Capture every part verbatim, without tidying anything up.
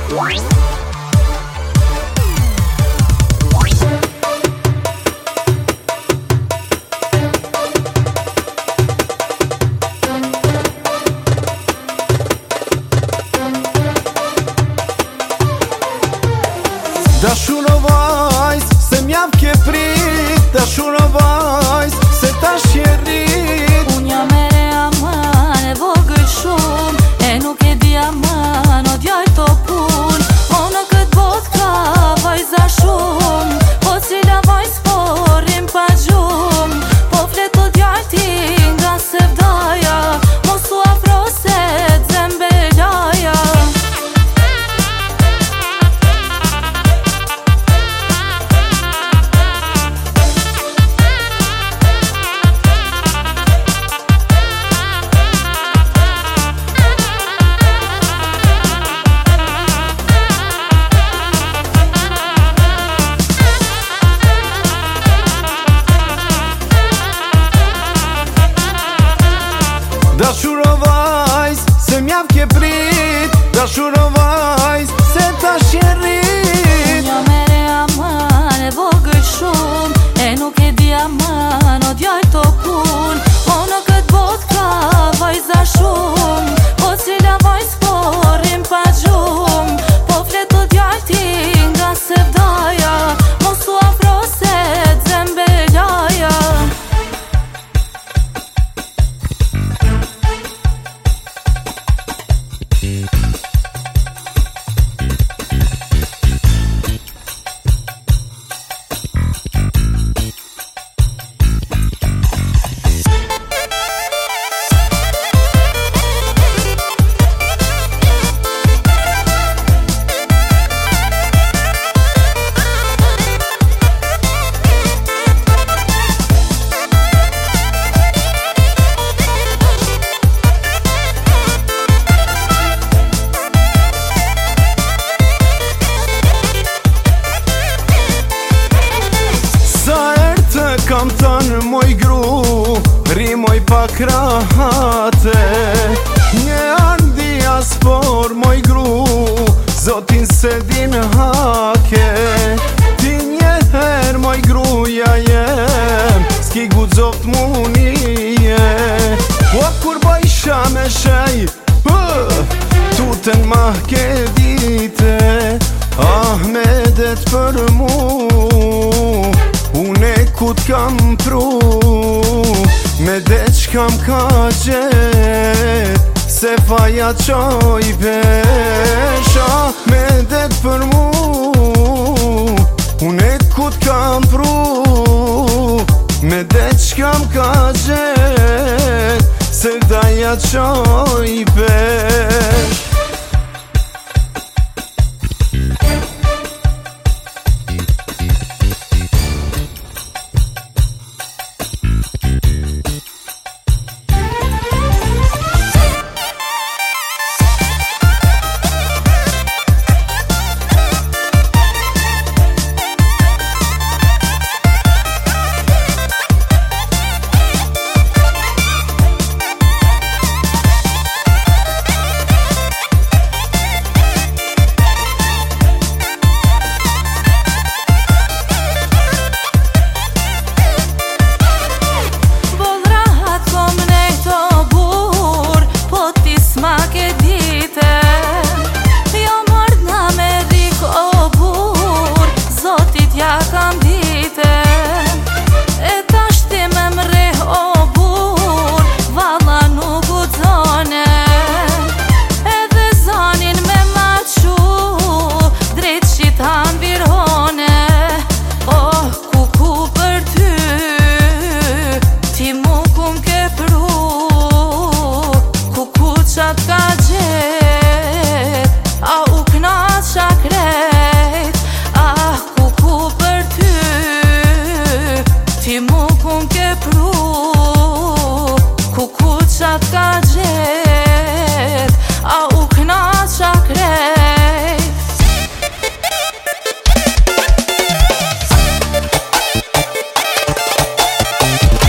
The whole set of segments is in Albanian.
Dashur o vajz, se m'jap ke prit. Dashur o vajz, se tash je rrit. Unë jam e re aman, e vogël shumë, e nuk e di aman, o djallë to pun. O në këtë bot ka vajza shumë, po cila vajz po rrim pa gjumë. Po flet o djallë ti nga se vdaja, mos u afro se t'zembelaja. Dashur o vajz, se m'jap ke prit. Dashur o vajz, se tash je rrit. Unë jam e re aman, e vogël shumë, e nuk e di aman, o djallë to pun. O në këtë bot ka vajza shumë, po cila vajz po rrim pa gjumë. Po flet o djallë ti nga se vdaja, mos u afro se t'zembelaja. Kam thënë moj gru, rimoj pak rahate. Një andi asfor moj gru, zotin se din hake. Ti njëher moj gruja jem, s'ki guzoft munije. Po kur bajsha me shej, tuten ma ke dite. Ahmedet për mu, une ku t'kam pru, me det qkam ka gjet, se faja qoj pesha. Me det për mu, une ku t'kam pru, me det qkam ka gjet, se daja qoj pesh.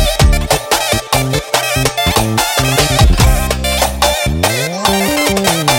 Mm-hmm.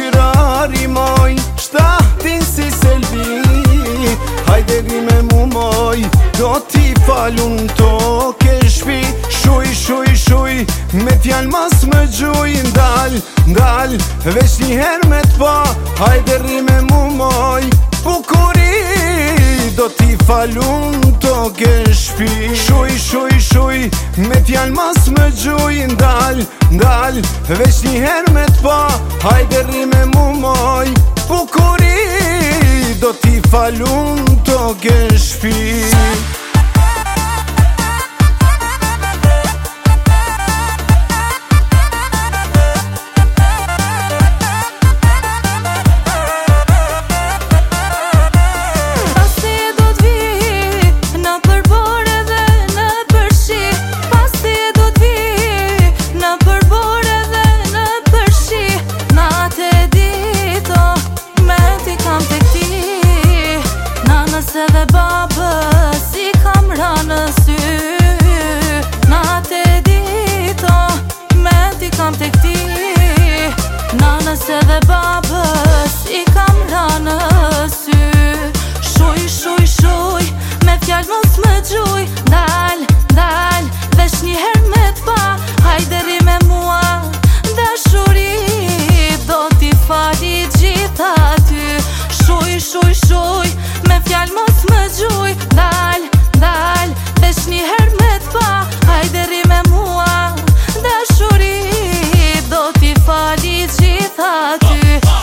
qyrari moj, shtatin si selvi. Hajderi me mu moj, do t'i falun to ke shpi. Shuj, shuj, shuj, me fjall mas më gjuj. Ndal, ndal, veç njëher me t'pa. Hajderi me mu moj, bukuri, do t'i falun to ke shpi. Shuj, shuj, shuj, me fjall mas më gjuj. Ndal, ndal, veç njëher me t'pa. Hajderi me mu moj, bukuri, do t'i falun to ke shpi. Se dhe babës i kam ranë sy. Natë e dito, me ti kam tek ti. Nanës edhe babës i kam ranë sy. Shuj, shuj, shuj, me fjall mos më gjuj. Dal, dal, veç njëher me t'pa. Hajderi me mua, dashuri, do t'i fali gjitha ty. Shuj, shuj, shuj, me fjall mos më gjuj. Dal, dal, veç njëher me t'pa. Hajderi me mua, dashuri, do t'i fali gjitha ty.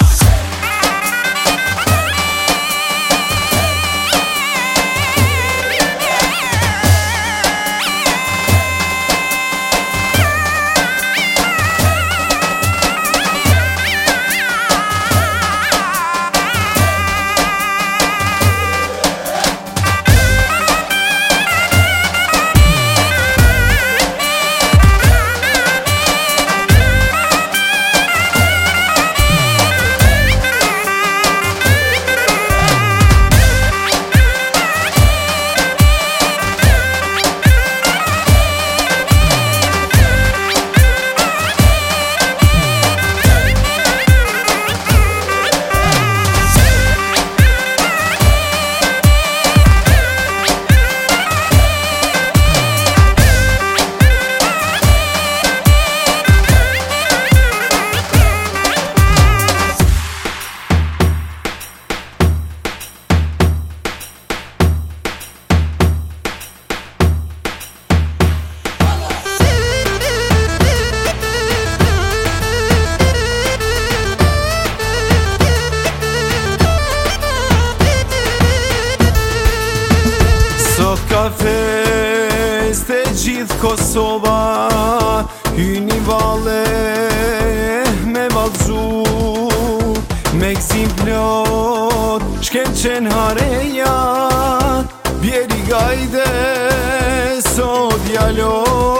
Sot ka fest e gjithë Kosova. Hyni valle me valzu, me gzim plot, shkem qen hareja. Bjeri gajde, so djalo.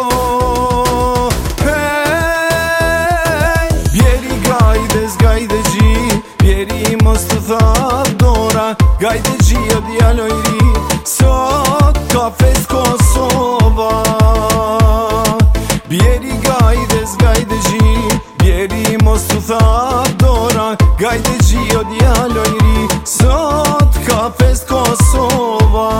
Hey, bjeri gajde, zgajde gji. Bjeri mos të thap dora. Gajde gji o djalo i ri. Sot ka fest Kosova. Bjeri gajde, zgajde gji. Bjeri mos të thap dora. Gajde gji o djalo i ri. Sot ka fest Kosova.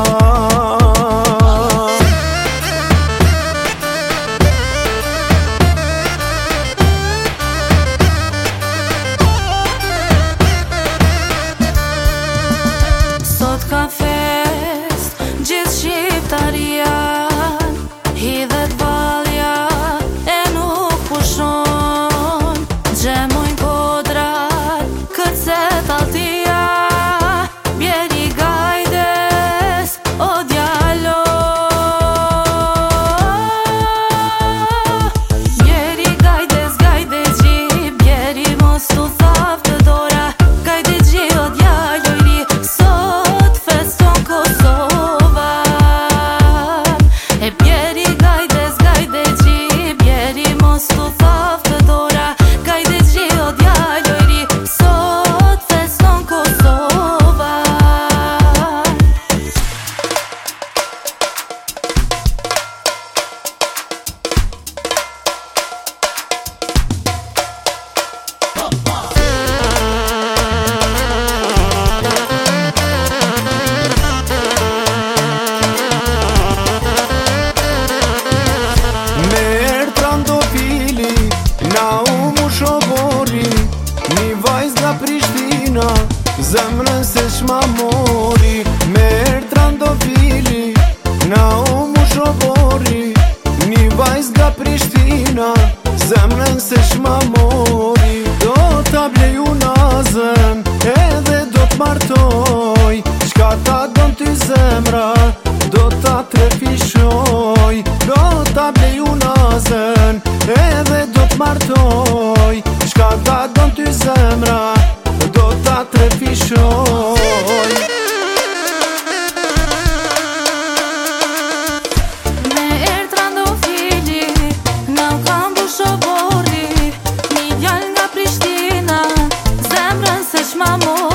Sot ka fest, gjithë shqiptaria. Hidhet valja, e nuk pushon. Gjemojnë kodrat, këtë Prishtina, zemrën se shma mori. Me Trandafili, na u mu shovori. Një vajz nga Prishtina, zemrën se shma mori. Do t'a bleju nazëm, edhe do t'martoj. Qka ta don ty zemra, do t'a trefishoj. Do t'a bleju nazën, edhe do t'martoj. Qka ta don ty zemra, do t'a trefishoj. Amor